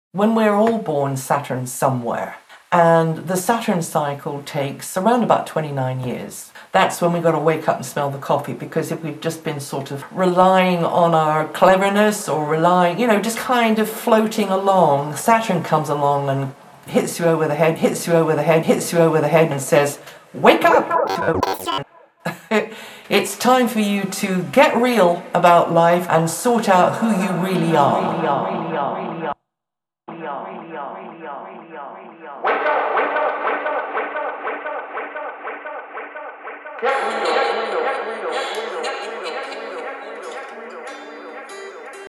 When we're all born, Saturn's somewhere. And the Saturn cycle takes around about 29 years. That's when we've got to wake up and smell the coffee, because if we've just been sort of relying on our cleverness or relying, just kind of floating along, Saturn comes along and hits you over the head, hits you over the head, hits you over the head and says, wake up! It's time for you to get real about life and sort out who you really are. Get real.